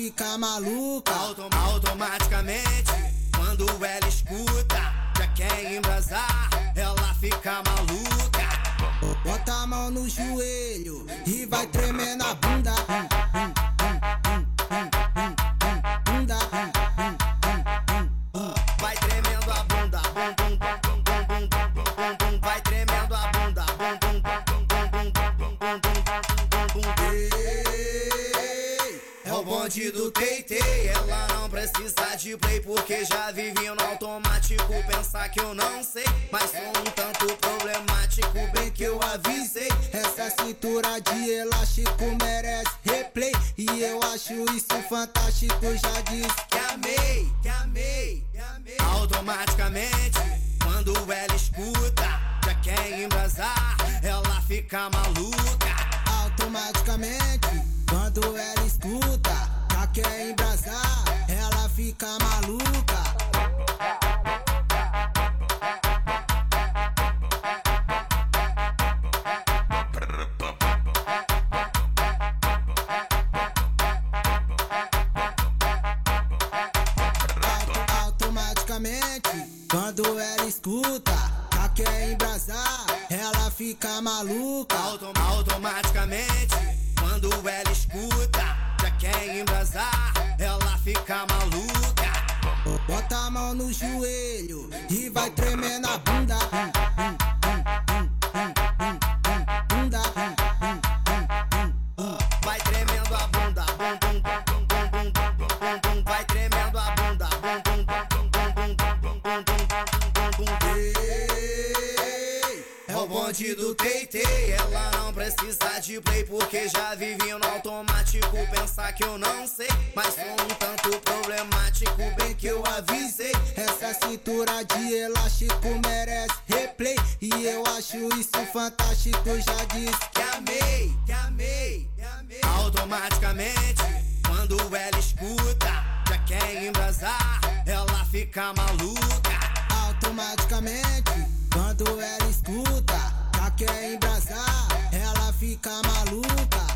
fica maluca. Automaticamente, quando ela escuta, já quer embrasar, ela fica maluca. Bota a mão no joelho e vai tremer na bunda. Bunda. Vai tremendo a bunda, vai tremendo a bunda, é o bonde do Teitei. Ela não precisa de play porque já vive no automático. Pensar que eu não sei, mas sou um tanto problemático. Bem que eu avisei, Essa cintura de elástico merece replay. E eu acho isso fantástico, já disse que amei, que amei, que amei. Automaticamente, quando ela escuta, já quer embrasar, ela fica maluca. automaticamente. Quando ela escuta, já quer embrasar, ela fica maluca. Automaticamente, quando ela escuta, já quer embrasar, ela fica maluca. Automaticamente, quando ela escuta, já quer embrasar, ela fica maluca. Bota a mão no joelho e vai tremer na bunda. Bunda. Vai tremendo a bunda, vai tremendo a bunda, é o bonde do Teitei. Ela não precisa de play porque já vive no automático. Pensar que eu não sei, mas sou um tanto problemático. Bem que eu avisei, Essa cintura de elástico merece replay. E eu acho isso fantástico, já disse que amei, que amei, que amei. Automaticamente, quando ela escuta, já quer embrasar, ela fica maluca. automaticamente. Quando ela escuta, já quer embrasar, ela fica maluca.